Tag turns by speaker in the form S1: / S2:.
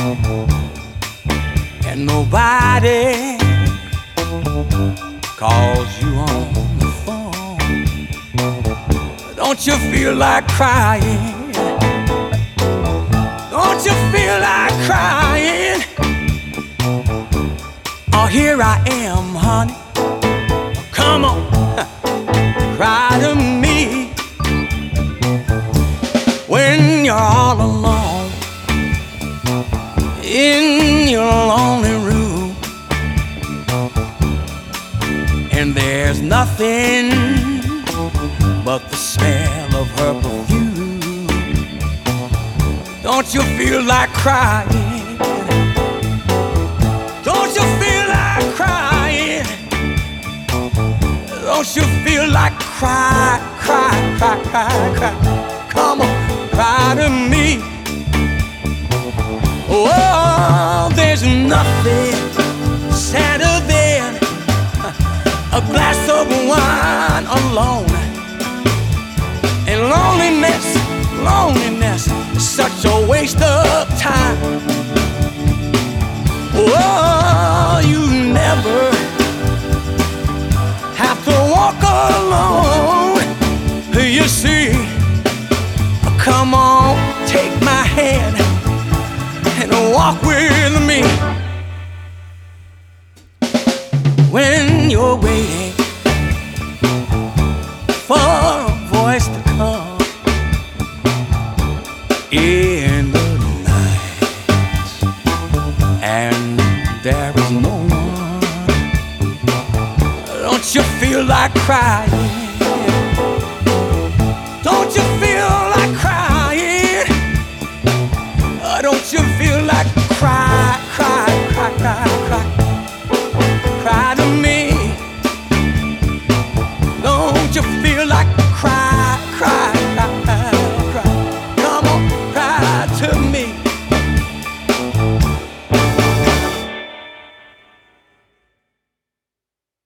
S1: and nobody calls you on the phone. Don't you feel like crying? Don't you feel like crying? Oh, here I am, honey. Come on, cry to me when you're all alone in your lonely room, and there's nothing but the smell of her perfume. Don't you feel like crying? Don't you feel like crying? Don't you feel like cry, cry, cry, cry, cry? Come on, cry to me. Oh, there's nothing sadder than a glass of wine alone. And loneliness, loneliness is such a waste of time. Oh, you never have to walk alone. You see, come on, take my hand and walk with me. When you're waiting for a voice to come in the night, and there is no one, don't you feel like crying? Don't you feel like crying? Don't you feel like cry, cry, cry, cry, cry?